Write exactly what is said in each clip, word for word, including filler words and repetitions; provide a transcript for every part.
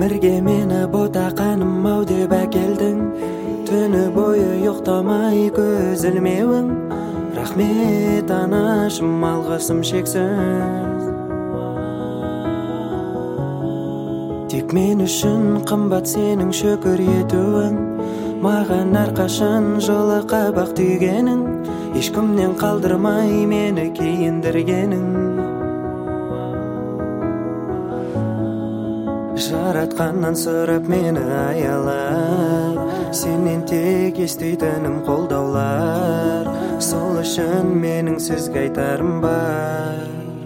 Өмірге мені ботақаным ау деп әкелдің. Түні бойы ұйықтамай көз ілмеуің. Рахмет анашым, алғысым шексіз. Тек мен үшін қымбат сенің шүкір етуің. Маған әрқашан жолы қабақ түйгенің. Ешкімнен қалдырмай мені киіндіргенің. Жаратқаннан сұрап мені аялар, сенен тек естейтінім қолдаулар. Сол үшін менің сізге айтарым бар.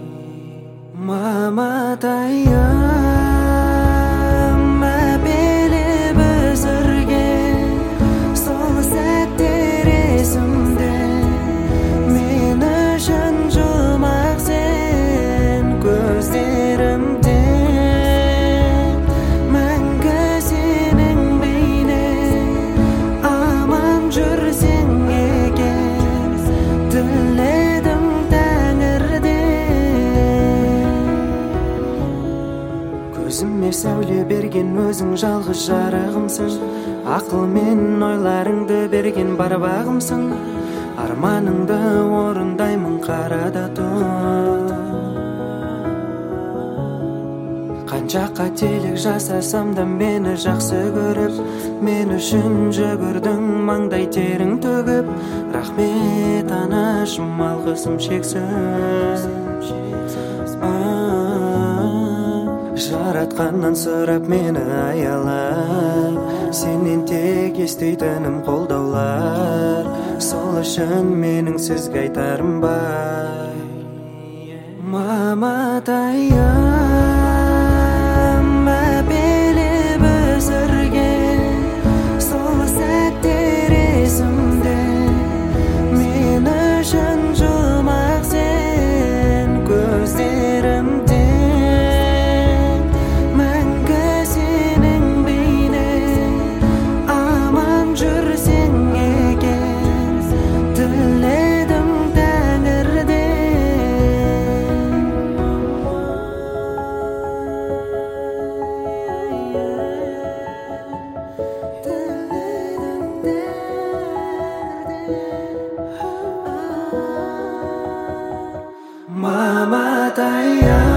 Маматайым, мәпелеп өсірген сол сәттер есімде. Мен үшін жұмақ сен көздерімде. Көзіме сәуле берген өзің жалғыз жарығымсың. Ақыл мен ойларыңды берген бар бағымсың. Арманыңды орындаймын, қарада тұр. Қанша қателік жасасам да мені жақсы көріп, мен үшін жүгірдің маңдай терің төгіп. Рахмет анашым, алғысым шексіз. Жаратқаннан сұрап мені аялар, сенен тек естейтінім қолдаулар. Сол үшін менің сізге айтарым бар. Маматайым, мәпелеп өсірген сол сәттер есімде. Мен үшін жұмақ сен көздерімде. Маматайым,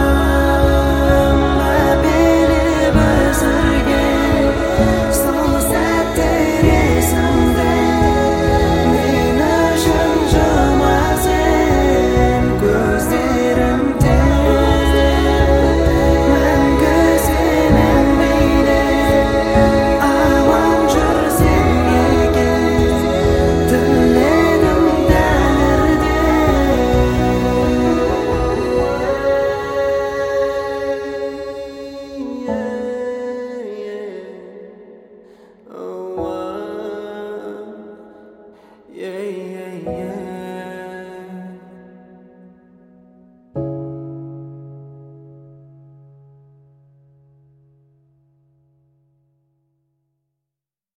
мәпелеп өсірген сол сәттер есімде. Мен үшін жұмақ сен көздерімде. Мәңгі сенің бейнең, аман жүрсең егер, тіледім тәңірден. Yeah, yeah, yeah.